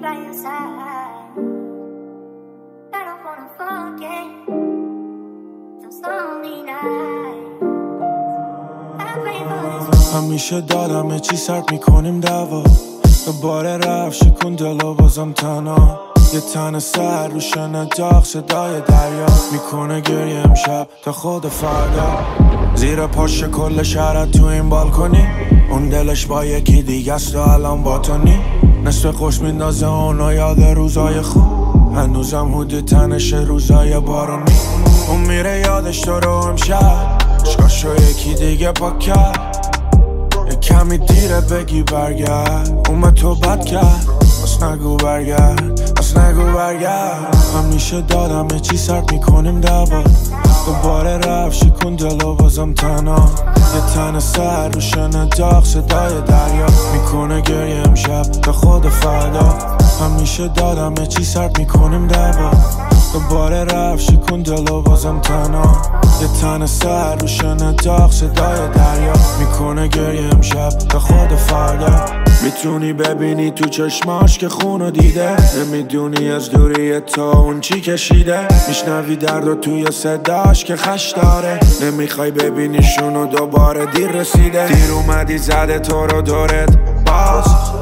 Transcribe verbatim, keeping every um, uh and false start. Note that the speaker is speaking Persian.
by your side. I don't wanna forget those lonely nights. I pray for this. همیشه دادمه چی سرد میکنیم دعوا، دوباره رفت شکون دلو بازم تنها. یه تن سر روشن داغ صدای دریا میکنه گریه امشب تا خود فردا. زیر پاش کل شهرت تو این بالکنی، اون دلش با یکی دیگه است و الان با تو نی. نصف خوش میندازه اونو یاد روزای خوب، هنوزم حدود تنش روزای بارونی. اون میره یادش تو رو امشب، عشقاشو یکی دیگه پاک کرد. یه کمی دیره بگی برگرد، اون به تو بد کرد. بس نگو برگرد، بس نگو برگرد. همیشه دادمه چی سرد میکنیم دعوا، دوباره رفت شکون دلو بازم تنها. یه تن سر روشن داغ صدای دریا میکنه گریه امشب تا خود فردا. همیشه دادمه چی سرد میکنیم دعوا، دوباره رفت شکون دلو بازم تنها. یه تن سر روشن داغ صدای دریا میکنه گریه امشب تا خود فردا. میتونی ببینی تو چشماش که خونو دیده، نمیدونی از دوری تا اون چی کشیده. میشنوی درد و توی صداش که خش داره، نمیخوای ببینیشونو دوباره. دیر رسیده، دیر اومدی زده تو رو دورت باز.